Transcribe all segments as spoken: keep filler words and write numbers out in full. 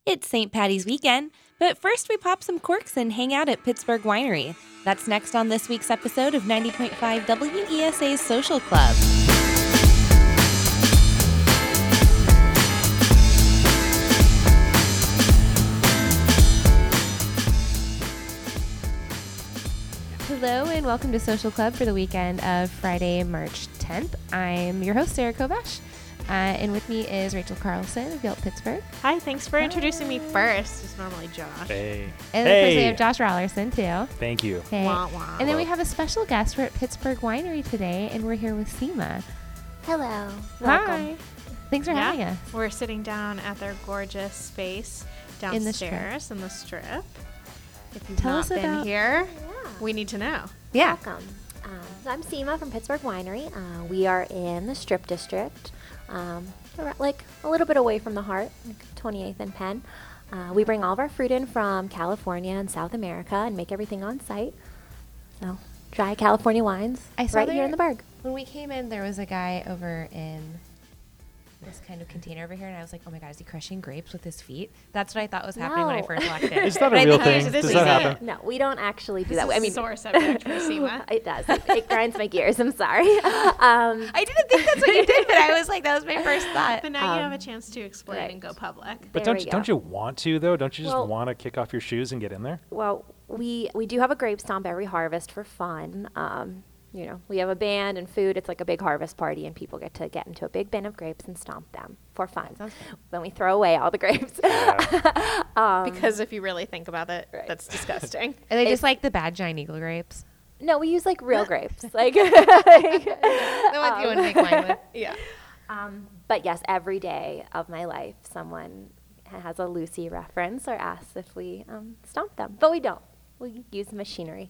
It's Saint Patty's weekend, but first we pop some corks and hang out at Pittsburgh Winery. That's next on this week's episode of ninety point five W E S A's Social Club. Hello and welcome to Social Club for the weekend of Friday, March tenth. I'm your host, Sarah Kovash, uh, and with me is Rachel Carlson of Yelp Pittsburgh. Hi, thanks for introducing me first. It's normally Josh. Hey. And hey. of course we have Josh Rollerson too. Thank you. Hey. Wah, wah. And then we have a special guest. We're at Pittsburgh Winery today, and we're here with Seema. Hello. Welcome. Hi. Thanks for Yeah. having us. We're sitting down at their gorgeous space In the Strip. downstairs in the strip. If you've Tell not us been about- here, Yeah. we need to know. Yeah. Welcome. Um, so I'm Seema from Pittsburgh Winery. Uh, we are in the Strip District, um, ar- like a little bit away from the heart, like twenty-eighth and Penn. Uh, we bring all of our fruit in from California and South America and make everything on site. So dry California wines I saw right here there- in the Berg. When we came in, there was a guy over in this kind of container over here, and I was like, oh my God, is he crushing grapes with his feet? That's what I thought was happening when I No. first walked in. Is that a But I real think he thing? was This Does is that it. happen? No, we don't actually do This that. is I mean, a sore subject for Seema. it does. It, it grinds my gears. I'm sorry. Um, I didn't think that's what you did, but I was like, that was my first thought. But now you have Um, a chance to explain right. and go public. But There don't we you, go. don't you want to though? Don't you just Well- want to kick off your shoes and get in there? Well, we we do have a grape stomp every harvest for fun. Um, you know, we have a band and food. It's like a big harvest party, and people get to get into a big bin of grapes and stomp them for fun. Sounds fun. Then we throw away all the grapes. Yeah. um, Because if you really think about it, Right. that's disgusting. Are they It's- just like the bad giant eagle grapes? no, we use like real grapes. Like, The ones you Um, wouldn't make wine with. Yeah. um, but yes, every day of my life, someone has a Lucy reference or asks if we um, stomp them, but we don't. We use machinery.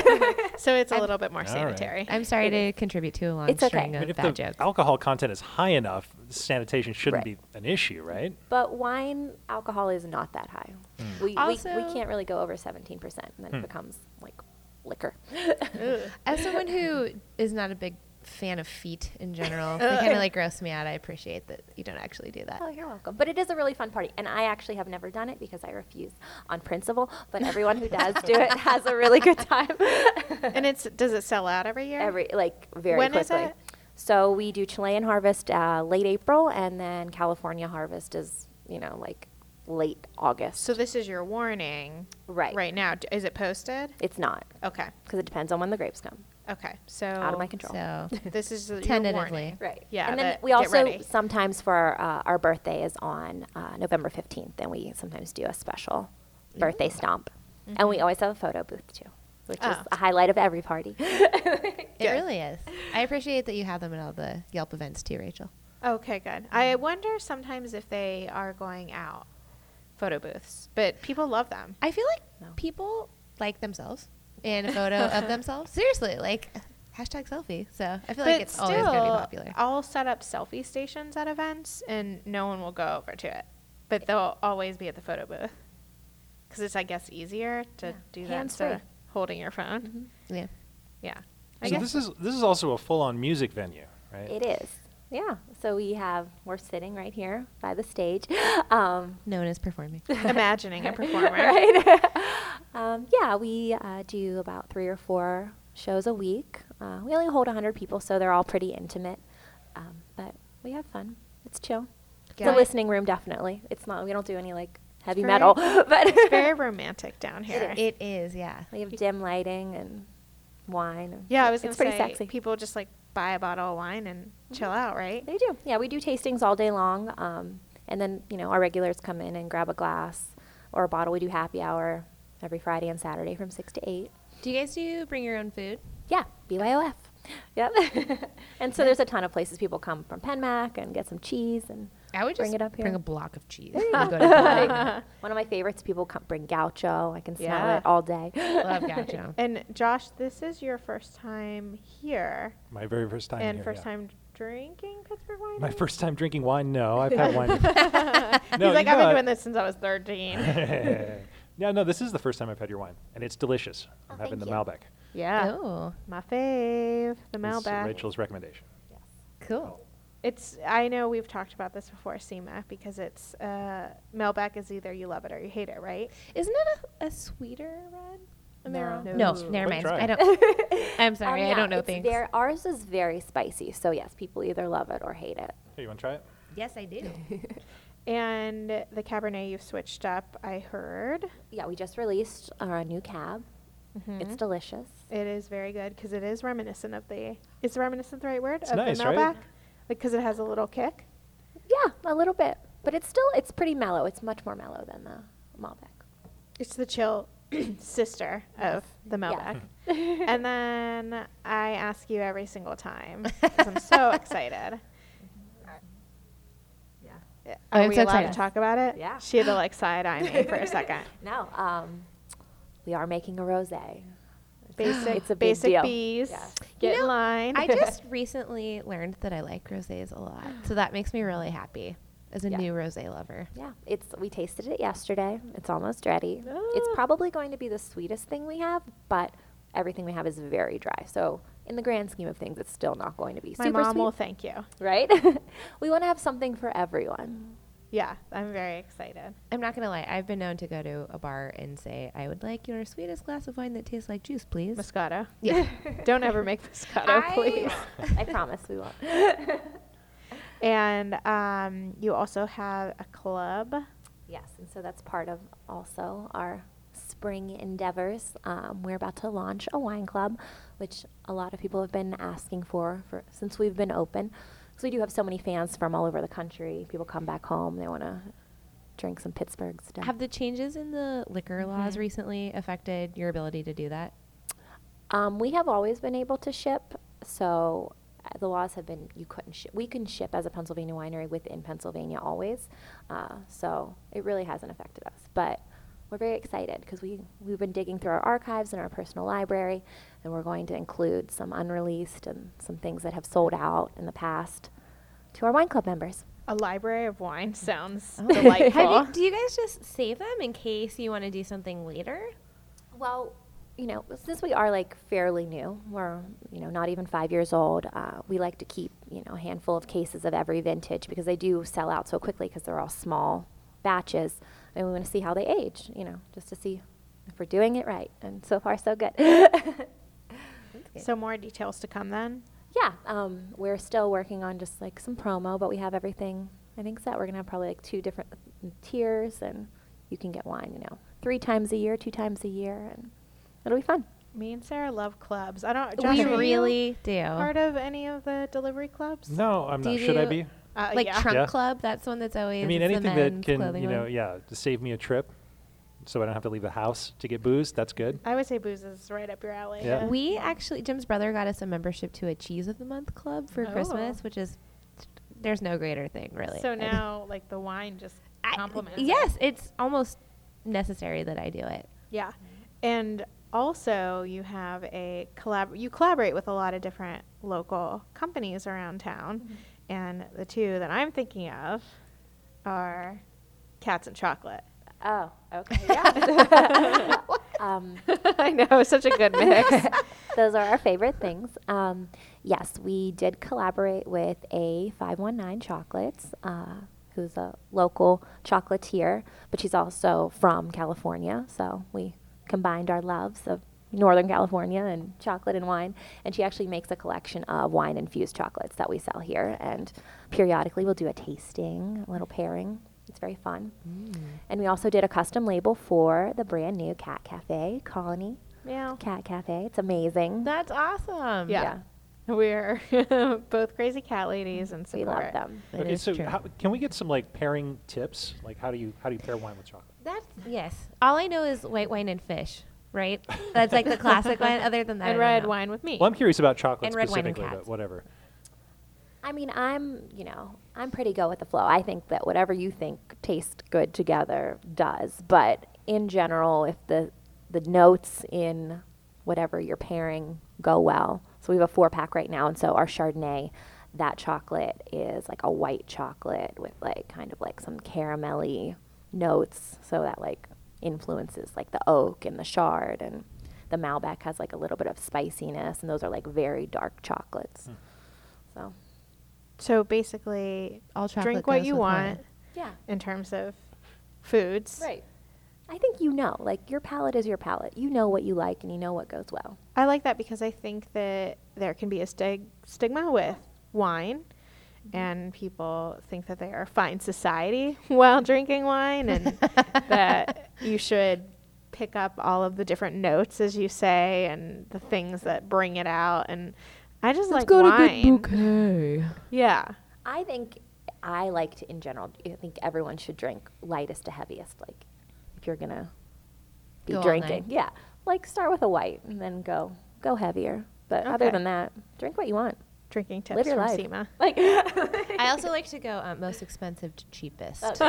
So it's a I'm- little bit more All right. sanitary. I'm sorry to contribute to a long It's okay. string I of mean, if bad the jokes. alcohol content is high enough, sanitation shouldn't Right. be an issue, right? But wine alcohol is not that high. We, we, we Also- can't really go over seventeen percent, and then Hmm. it becomes like liquor. Ugh. As someone who is not a big fan of feet in general, they kind of like gross me out. I appreciate that you don't actually do that. Oh, you're welcome. But it is a really fun party. And I actually have never done it because I refuse on principle. But everyone who does do it has a really good time. And it's does it sell out every year? Every, like, very When is quickly. it? So we do Chilean harvest uh, late April, and then California harvest is, you know, like late August. So this is your warning right. right now. D- Is it posted? It's not, Okay. because it depends on when the grapes come. Okay. So Out of my control. So this is your Tentatively. warning. Right. Yeah, And then that- we get also ready. sometimes for our, uh, our birthday is on uh, November fifteenth, and we sometimes do a special birthday stomp. And we always have a photo booth too, which is Oh. a highlight of every party. it Good. really is. I appreciate that you have them at all the Yelp events too, Rachel. Okay, good. I wonder sometimes if they are going out photo booths, but people love them. I feel like No. people like themselves in a photo of themselves. Seriously, like hashtag selfie. So I feel like But it's always going to be still, popular. I'll set up selfie stations at events, and no one will go over to it, but they'll always be at the photo booth because it's, I guess, easier to Yeah. do that Hands-free. instead of holding your phone. Yeah. Yeah, I So guess. this is this is also a full-on music venue, right? It is. Yeah. So we have, we're sitting right here by the stage. Um, Known as performing. Imagining a performer. right? um, yeah, we uh, do about three or four shows a week. Uh, we only hold one hundred people, so they're all pretty intimate. Um, but we have fun. It's chill. It's Yeah. a listening room, definitely. It's not, we don't do any like heavy very- metal, but It's very romantic down here. It is, yeah. we have dim lighting and wine. And Yeah, I was gonna it's pretty say sexy. people just like buy a bottle of wine and chill out, right? They do. Yeah, we do tastings all day long. Um, and then, you know, our regulars come in and grab a glass or a bottle. We do happy hour every Friday and Saturday from six to eight. Do you guys do bring your own food? Yeah, B Y O F. Yep. And so there's a ton of places people come from Penmac and get some cheese and I would just bring it up here. bring a block of cheese. There you and go. go to town. One of my favorites, people come bring gaucho. I can smell Yeah. it all day. Love gaucho. And Josh, this is your first time here My very first time and here, first yeah. time drinking Pittsburgh wine. My first time drinking wine? No, I've had wine. He's no, like, you I've know been what? doing this since I was thirteen. Yeah, no, this is the first time I've had your wine, and it's delicious. I'm Oh, having the thank you. Malbec. Yeah, Oh, my fave, the It's Malbec. Rachel's recommendation. cool. It's. I know we've talked about this before, SEMA, because it's uh, Malbec is either you love it or you hate it, right? Isn't it a, a sweeter red? Am I No. wrong? No. No, Ooh. never Let mind. me try. I don't. I'm sorry, Um, I yeah, don't know it's things. ver- ours is very spicy, so yes, people either love it or hate it. Hey, you want to try it? Yes, I do. And the Cabernet you've switched up, I heard. Yeah, we just released our new cab. Mm-hmm. It's delicious. It is very good because it is reminiscent of the. Is reminiscent the right word? It's of nice, the right? Malbec? Like, because it has a little kick. Yeah, a little bit, but it's still it's pretty mellow. It's much more mellow than the Malbec. It's the chill sister of the Malbec. And then I ask you every single time because I'm so excited. Yeah. Yeah. I'm Are we so allowed excited. to talk about it? Yeah. She had to like side eye me for a second. No, um, we are making a rosé. Basic, It's a big basic deal. bees. Yeah. Get You know, in line. I just recently learned that I like rosés a lot, so that makes me really happy as a Yeah. new rosé lover. Yeah, it's we tasted it yesterday. It's almost ready. It's Ah. probably going to be the sweetest thing we have, but everything we have is very dry. So in the grand scheme of things, it's still not going to be My super mom sweet, will thank you. right? We want to have something for everyone. Yeah, I'm very excited. I'm not gonna lie, I've been known to go to a bar and say, "I would like your sweetest glass of wine that tastes like juice, please." Moscato. Yeah. Don't ever make Moscato, I- please. I promise we won't. And um, you also have a club. Yes, and so that's part of also our spring endeavors. Um, we're about to launch a wine club, which a lot of people have been asking for, for since we've been open. Because we do have so many fans from all over the country. People come back home, they want to drink some Pittsburgh stuff. Have the changes in the liquor laws Mhm. recently affected your ability to do that? Um, we have always been able to ship, so uh, the laws have been you couldn't ship. We can ship as a Pennsylvania winery within Pennsylvania always, uh, so it really hasn't affected us. But we're very excited because we we've been digging through our archives and our personal library, and we're going to include some unreleased and some things that have sold out in the past to our wine club members. A library of wine sounds Oh. delightful. Have you, do you guys just save them in case you want to do something later? Well, you know, since we are like fairly new, we're, you know, not even five years old, uh, we like to keep, you know, a handful of cases of every vintage because they do sell out so quickly because they're all small batches. And we want to see how they age, you know, just to see if we're doing it right. And so far, so good. So more details to come then. Yeah, um, we're still working on just like some promo, but we have everything, I think, set. We're going to have probably like two different tiers, and you can get wine, you know, three times a year, two times a year, and it'll be fun. Me and Sarah love clubs. I don't. Josh, We are you really do. part of any of the delivery clubs? No, I'm Do not. you Should I do- be? Uh, Like yeah. Trunk Yeah. Club, that's one that's always I mean, it's the anything that men's can, clothing you know, one. yeah, to save me a trip, so I don't have to leave the house to get booze. That's good. I would say booze is right up your alley. Yeah. We actually, Jim's brother got us a membership to a Cheese of the Month club for Oh. Christmas, which is, there's no greater thing, really. So I- now, like the wine just I- complements. it. Yes, it's almost necessary that I do it. Yeah, and also you have a collab. You collaborate with a lot of different local companies around town, and the two that I'm thinking of are Cats and Chocolate. Oh, okay, yeah. um, I know, such a good mix. those are our favorite things. Um, yes, we did collaborate with A five one nine Chocolates, uh, who's a local chocolatier, but she's also from California. So we combined our loves of Northern California and chocolate and wine. And she actually makes a collection of wine-infused chocolates that we sell here. And periodically we'll do a tasting, a little pairing. It's very fun. And we also did a custom label for the brand new Cat Cafe, Colony Yeah. Cat Cafe. It's amazing. That's awesome. Yeah. We're both crazy cat ladies and We support. love them. It okay, is so true. how, can we get some like pairing tips? Like how do you how do you pair wine with chocolate? That's, yes. All I know is white wine and fish, right? That's like the classic one. Other than that, I And don't red know. wine with me. Well, I'm curious about chocolate And red wine and specifically, but cats. whatever. I mean, I'm, you know, I'm pretty go with the flow. I think that whatever you think tastes good together does. But in general, if the the notes in whatever you're pairing go well. So we have a four pack right now, and so our Chardonnay, that chocolate is like a white chocolate with like kind of like some caramelly notes. So that like influences like the oak and the chard, and the Malbec has like a little bit of spiciness, and those are like very dark chocolates. Hmm. So So basically, All chocolate drink what goes you with want wine. Yeah. in terms of foods. Right. I think you know, like your palate is your palate. You know what you like and you know what goes well. I like that because I think that there can be a stig- stigma with wine, and people think that they are fine society while drinking wine, and that you should pick up all of the different notes, as you say, and the things that bring it out. And I just like wine. bouquet. Yeah. I think I like to, in general, I think everyone should drink lightest to heaviest. Like, if you're gonna be Go all drinking, night. yeah, like start with a white and then go go heavier. But other Okay. than that, drink what you want. Drinking tips Live your from life. Seema. Like, I also like to go um, most expensive to cheapest. Oh,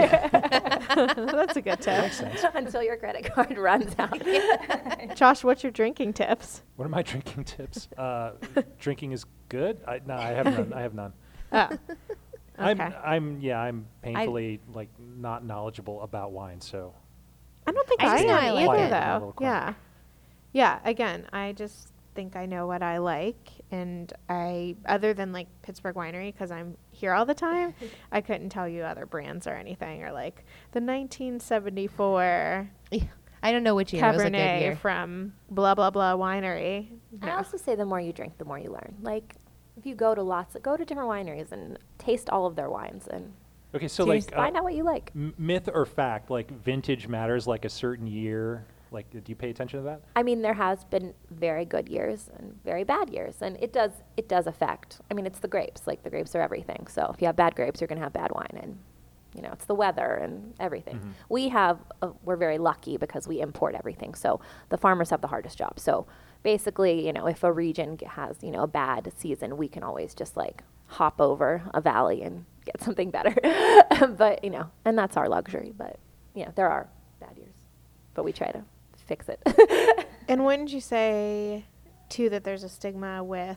That's a good tip. Makes sense. until your credit card runs out. Josh, what's your drinking tips? What are my drinking tips? Uh, drinking is good. I, no, I have none. I have none. Oh. I'm, Okay. I'm, yeah, I'm painfully like not knowledgeable about wine. So I don't think I I, just know am I like either, it. I'm a though. little quiet. Yeah. Yeah. Again, I just think I know what I like, and I, other than like Pittsburgh Winery, because I'm here all the time, I couldn't tell you other brands or anything, or like the nineteen seventy-four I don't know which year. It was a good Cabernet year. from blah blah blah winery. I No. also say the more you drink, the more you learn. Like, if you go to lots, go to different wineries and taste all of their wines and okay, so taste- like uh, find out what you like. m- myth or fact, like vintage matters, like a certain year. Like, do you pay attention to that? I mean, there has been very good years and very bad years, and it does it does affect. I mean, it's the grapes. Like, the grapes are everything. So if you have bad grapes, you're going to have bad wine, and you know, it's the weather and everything. Mhm. We have uh, we're very lucky because we import everything. So the farmers have the hardest job. So basically, you know, if a region g- has, you know, a bad season, we can always just like hop over a valley and get something better. But, you know, and that's our luxury. But yeah, there are bad years, but we try to fix it. And wouldn't you say, too, that there's a stigma with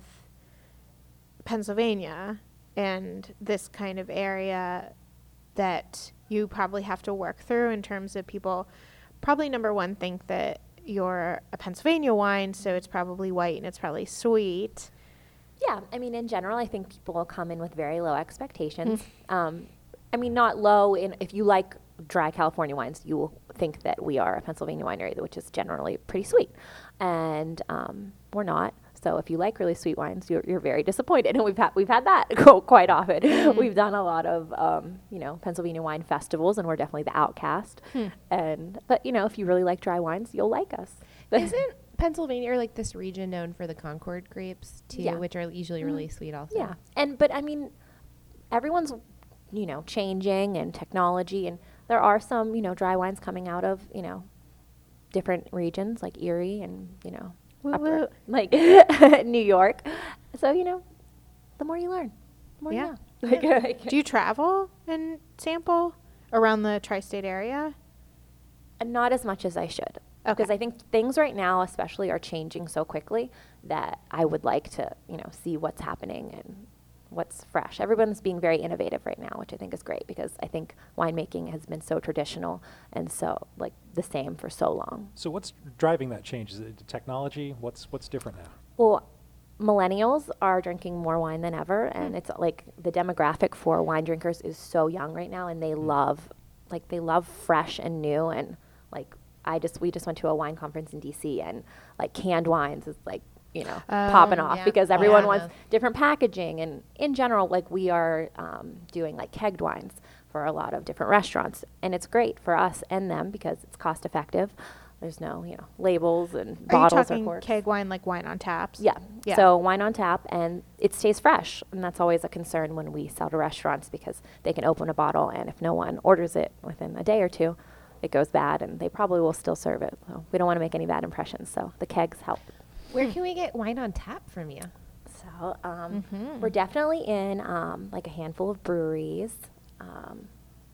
Pennsylvania and this kind of area that you probably have to work through in terms of people probably, number one, think that you're a Pennsylvania wine, so it's probably white and it's probably sweet. Yeah, I mean, in general, I think people will come in with very low expectations. Um, I mean, not low in, if you like dry California wines, you will think that we are a Pennsylvania winery, which is generally pretty sweet. And um, we're not. So if you like really sweet wines, you're, you're very disappointed. And we've had, we've had that go quite often. We've done a lot of, um, you know, Pennsylvania wine festivals, and we're definitely the outcast. And, but, you know, if you really like dry wines, you'll like us. Isn't Pennsylvania or like this region known for the Concord grapes too, Yeah. which are usually really sweet also? Yeah, and but I mean, everyone's, you know, changing and technology, and there are some, you know, dry wines coming out of, you know, different regions like Erie and, you know, Woo upper- woo. like New York. So, you know, the more you learn, the more Yeah. you know. Like, like, Do you travel and sample around the tri-state area? and not as much as I should. Because Okay. I think things right now, especially, are changing so quickly that I would like to, you know, see what's happening and what's fresh. Everyone's being very innovative right now, which I think is great because I think winemaking has been so traditional and so like the same for so long. So what's driving that change? Is it the technology? What's what's different now? Well, millennials are drinking more wine than ever, and it's like the demographic for wine drinkers is so young right now, and they love, like they love fresh and new, and like I just we just went to a wine conference in D C, and like canned wines is like, you know, popping Um, off yeah. because Oh, everyone yeah. wants different packaging, and in general, like we are um, doing like kegged wines for a lot of different restaurants, and it's great for us and them because it's cost effective. There's no, you know, labels and Are you bottles or talking corks. keg wine like wine on taps? Yeah. Yeah. So wine on tap, and it stays fresh, and that's always a concern when we sell to restaurants because they can open a bottle, and if no one orders it within a day or two, it goes bad, and they probably will still serve it. So we don't want to make any bad impressions. So the kegs help. Where can we get wine on tap from you? So um, Mhm. we're definitely in um, like a handful of breweries. Um,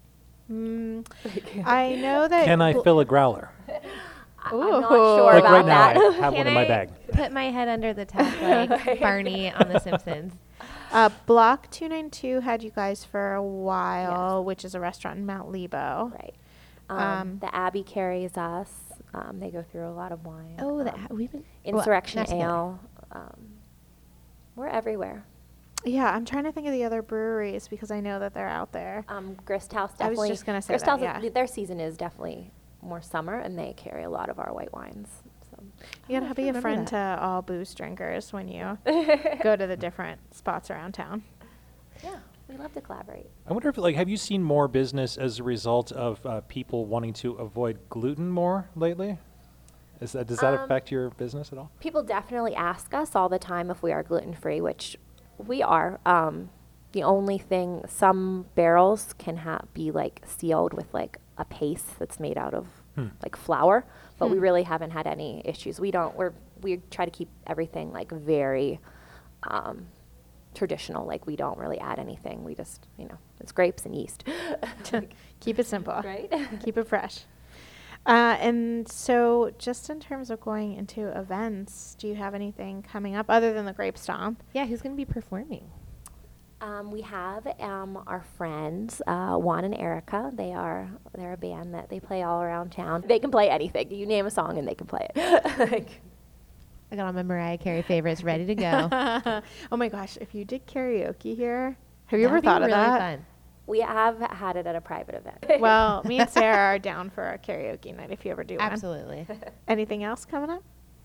Mm, I know that. Can I bl- fill a growler? I- I'm not Ooh. sure Like about right now, that. I have Can one in my I bag. Put my head under the tap like Barney on The Simpsons. Uh, Block two ninety-two had you guys for a while, which is a restaurant in Mount Lebo. Right. Um, Um, the Abbey carries us. Um, they go through a lot of wine. Oh, Um, that we've been Insurrection not together. Ale. Um, we're everywhere. Yeah, I'm trying to think of the other breweries because I know that they're out there. Um, Grist House I was definitely. just gonna say Grist that, House, yeah. their season is definitely more summer, and they carry a lot of our white wines. So. You Oh, I gotta can't be a remember friend that. to all booze drinkers when you go to the different spots around town. Yeah, we love to collaborate. I wonder if, like, have you seen more business as a result of uh, people wanting to avoid gluten more lately? Is that, does that Um, affect your business at all? People definitely ask us all the time if we are gluten free, which we are. Um, the only thing, some barrels can ha- be like sealed with like a paste that's made out of Hmm. like flour, but we Hmm. really haven't had any issues. We don't. We're we try to keep everything like very um, traditional. Like we don't really add anything. We just you know it's grapes and yeast. Keep it simple. Right. Keep it fresh. Uh, and so, just in terms of going into events, do you have anything coming up other than the Grape Stomp? Yeah, who's going to be performing? Um, we have um, our friends uh, Juan and Erica. They are they're a band that they play all around town. They can play anything. You name a song and they can play it. Like, I got all my Mariah Carey favorites ready to go. Oh my gosh, if you did karaoke here, have you That'd ever be thought really of that? Fun. we have had it at a private event. Well, me and Sarah are down for a karaoke night if you ever do one. Absolutely. Anything else coming up?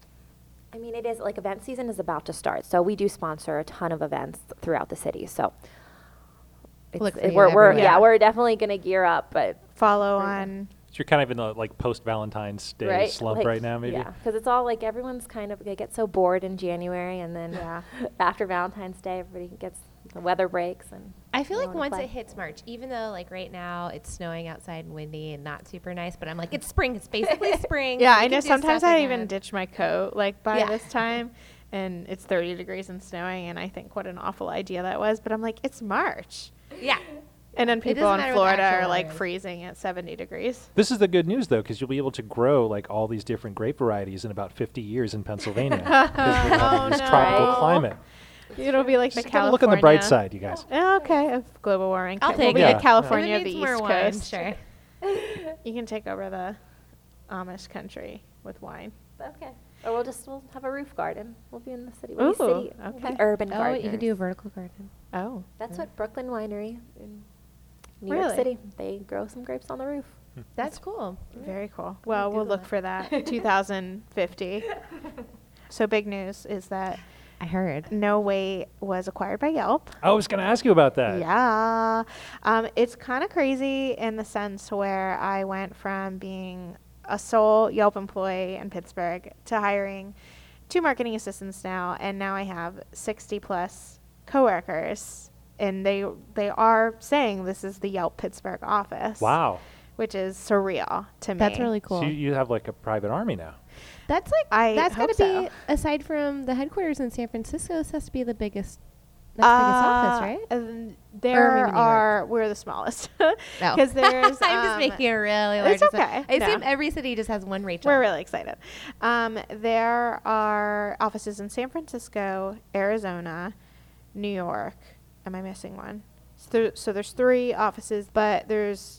I mean, it is like event season is about to start, so we do sponsor a ton of events throughout the city. So it's, Look for it- you we're, we're everywhere. yeah, Yeah. we're definitely gonna gear up, but Follow Right. on. So you're kind of in the like post Valentine's Day right slump like, right now, maybe. yeah, because it's all like everyone's kind of they get so bored in January, and then Yeah. after Valentine's Day, everybody gets the weather breaks and I feel they like wanna once play. it hits March, even though like right now it's snowing outside and windy and not super nice, but I'm like, it's spring. It's basically spring. Yeah, We I can know. do Sometimes stuff I again. even ditch my coat like by Yeah. this time, and it's thirty degrees and snowing, and I think what an awful idea that was. But I'm like, it's March, Yeah. and then It people doesn't in matter what the Florida actual are like weather is. freezing at seventy degrees. This is the good news, though, because you'll be able to grow like all these different grape varieties in about fifty years in Pennsylvania. 'Cause we have Oh, this no. tropical Right. climate. It'll be like the Just gotta California. look on the bright side, you guys. Oh, okay, of global warming. I'll We'll take be it. like Yeah. California Who of the needs more East wine? Coast. Sure. You can take over the Amish country with wine. okay. Or we'll just we'll have a roof garden. We'll be in the city. We'll be Ooh, city. We'll be okay. urban Oh, gardeners. you can do a vertical garden. Oh, That's what Brooklyn Winery in New Really? York City. They grow some grapes on the roof. That's cool. very cool. Well, we'll Google look it. for that two thousand fifty. So big news is that I heard. No Wait was acquired by Yelp. I was going to ask you about that. Yeah. Um, it's kind of crazy in the sense where I went from being a sole Yelp employee in Pittsburgh to hiring two marketing assistants now, and now I have sixty plus coworkers, and they they are saying this is the Yelp Pittsburgh office. Wow. Which is surreal to me. That's really cool. So you, you have like a private army now. That's like I that's got hope to so. be aside from the headquarters in San Francisco. This has to be the biggest. That's the biggest office, right? Uh, and there maybe New York. are we're the smallest No, because there's. I'm just um, making a really large. it's assumption. okay. I assume No. every city just has one Rachel. We're really excited. Um, there are offices in San Francisco, Arizona, New York. Am I missing one? So, so there's three offices, but there's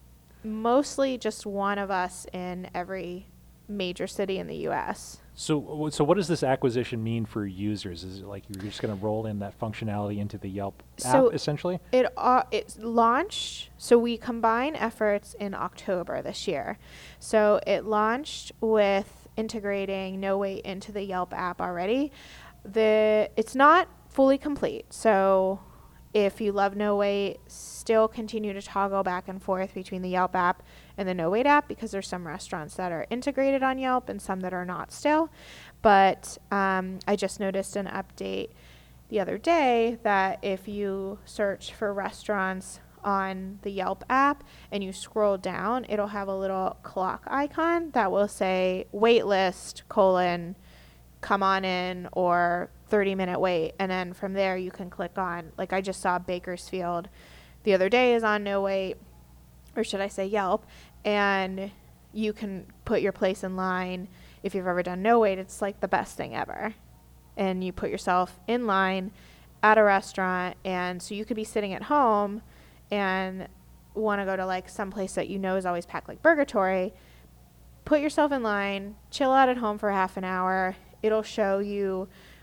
mostly just one of us in every major city in the U S. So, w- so what does this acquisition mean for users? Is it like you're just going to roll in that functionality into the Yelp So app, essentially? It uh, it's launched. So we combine efforts in October this year. So it launched with integrating No Wait into the Yelp app already. The it's not fully complete. So if you love No Wait, still continue to toggle back and forth between the Yelp app and the No Wait app because there's some restaurants that are integrated on Yelp and some that are not still. But um, I just noticed an update the other day that if you search for restaurants on the Yelp app and you scroll down, it'll have a little clock icon that will say wait list colon come on in or thirty minute wait, and then from there you can click on, like I just saw Bakersfield the other day is on No Wait, or should I say Yelp, and you can put your place in line. If you've ever done No Wait, it's like the best thing ever. And you put yourself in line at a restaurant, and so you could be sitting at home and want to go to like some place that you know is always packed like Burgatory. Put yourself in line, chill out at home for half an hour. It'll show you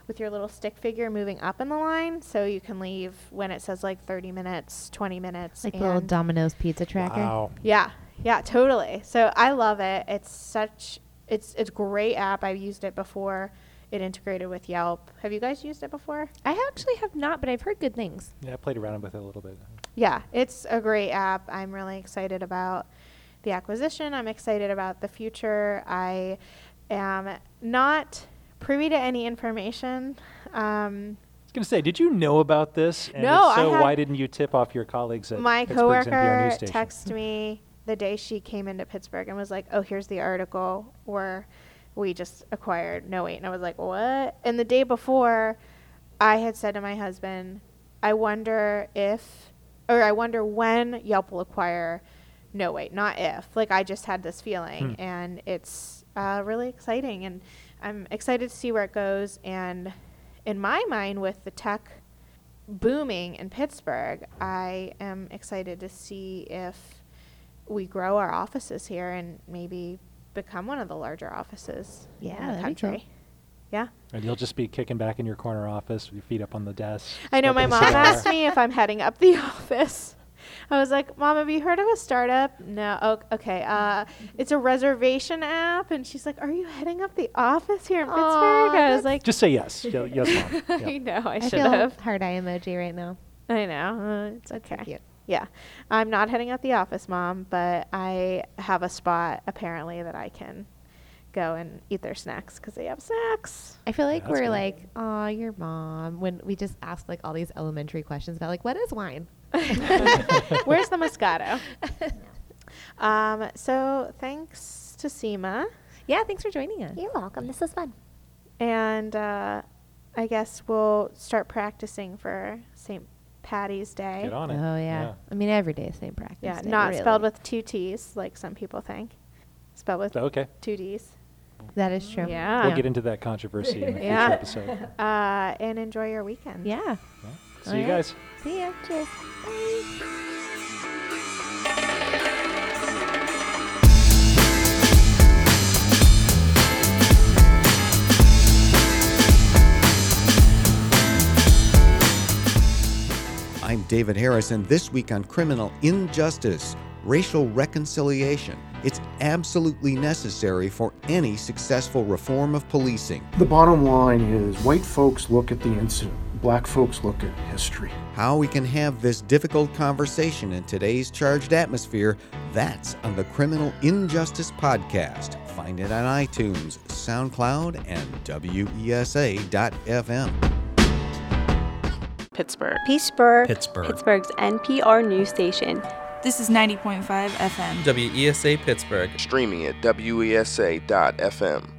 with your little stick figure moving up in the line, so you can leave when it says like thirty minutes, twenty minutes. Like the little Domino's pizza tracker. Wow. Yeah, yeah, totally. So I love it. It's such, it's it's a great app. I've used it before. It integrated with Yelp. Have you guys used it before? I actually have not, but I've heard good things. Yeah, I played around with it a little bit. Yeah, it's a great app. I'm really excited about the acquisition. I'm excited about the future. I am not privy to any information. Um, I was going to say, did you know about this? And No, if so, I had- why didn't you tip off your colleagues at my Pittsburgh's N P R coworker news station? texted me the day she came into Pittsburgh and was like, "Oh, here's the article where we just acquired No Wait." And I was like, "What?" And the day before, I had said to my husband, "I wonder if, or I wonder when Yelp will acquire No Wait, not if." Like, I just had this feeling, Hmm. and it's uh, really exciting, and I'm excited to see where it goes. And in my mind, with the tech booming in Pittsburgh, I am excited to see if we grow our offices here and maybe become one of the larger offices Yeah, in the that'd be country. cool. Yeah. And you'll just be kicking back in your corner office with your feet up on the desk. I know my smoking a mom cigar. asked me if I'm heading up the office. I was like, "Mom, have you heard of a startup?" "No." "Oh, okay. Uh, it's a reservation app." And she's like, "Are you heading up the office here in Aw, Pittsburgh?" I was that's- like, Just say yes. Ye- yes, Mom. I Yeah. know, I I should feel have. heart eye emoji right now. I know. Uh, it's That's so okay. cute. Yeah. I'm not heading out the office, Mom, but I have a spot apparently that I can go and eat their snacks because they have snacks. I feel like that's we're good. like, "Aw, your mom," when we just ask like all these elementary questions about like, what is wine? Where's the Moscato? um, so thanks to SEMA. Yeah, thanks for joining us. You're welcome. This is fun. And uh, I guess we'll start practicing for Saint Patty's Day. Get on it. Oh yeah. I mean, every day is same practice. Yeah, day, not really. spelled with two T's like some people think. Spelled with So, okay. two D's. That is true. Yeah. We'll get into that controversy in a Yeah. future episode. Uh, and enjoy your weekend. Yeah. Yeah. See you Alright. guys. See ya. Cheers. I'm David Harris, and this week on Criminal Injustice, racial reconciliation. It's absolutely necessary for any successful reform of policing. The bottom line is white folks look at the incident, black folks look at history. How we can have this difficult conversation in today's charged atmosphere, that's on the Criminal Injustice Podcast. Find it on iTunes, SoundCloud, and W E S A dot F M. Pittsburgh. Pittsburgh, Pittsburgh. Pittsburgh's N P R news station. This is ninety point five F M. W E S A Pittsburgh. Streaming at W E S A dot F M.